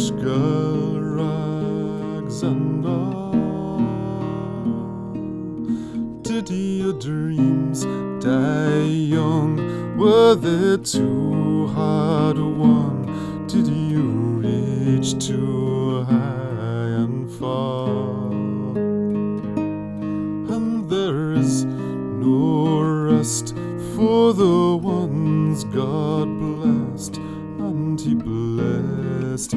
girl, rags and all. Did your dreams die young? Were they too hard won? Did you reach too high and far? And there is no rest for the ones God blessed, and He blessed